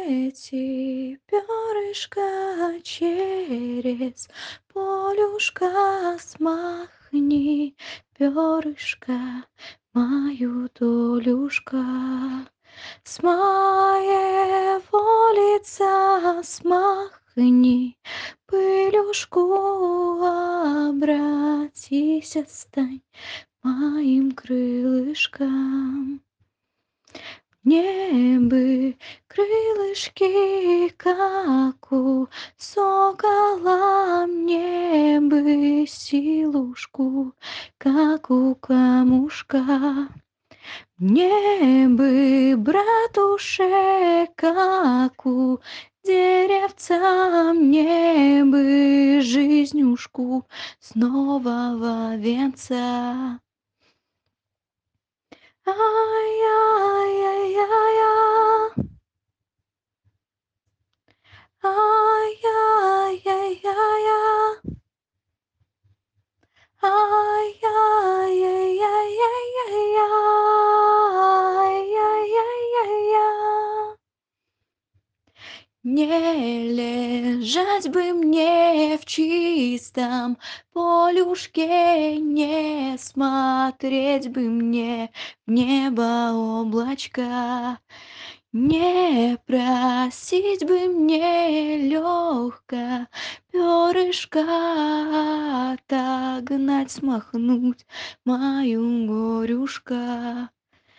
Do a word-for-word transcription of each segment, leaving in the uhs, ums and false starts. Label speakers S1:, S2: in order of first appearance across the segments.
S1: Лети, перышко, через полюшка, смахни перышко, мою долюшка. С моего лица смахни пылюшку, обратися, стань моим крылышком. Небы крылышки, как у сокола, мне бы силушку, как у камушка. Мне бы, братушек, как у деревца, мне бы жизнюшку с нового венца. Ай-яй-яй-яй-я. Ай-яй-яй-яй-я. Ай-яй-яй-яй-яй-я. Ай-яй-яй-яй-я. Не лежать бы мне в чистом полюшке, не смотреть бы мне в небо облачка, не просить бы мне лёгко перышка, отогнать, смахнуть мою горюшка.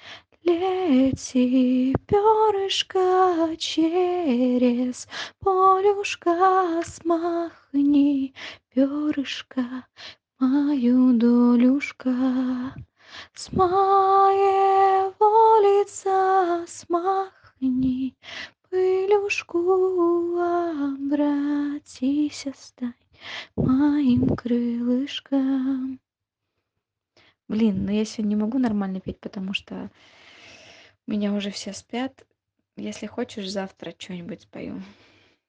S1: Лети, перышко, через полюшка, смахни перышко, мою долюшка. С моего лица смахни пылюшку, обратися, стань моим крылышком. Блин, ну я сегодня не могу нормально петь, потому что у меня уже все спят. Если хочешь, завтра что-нибудь спою.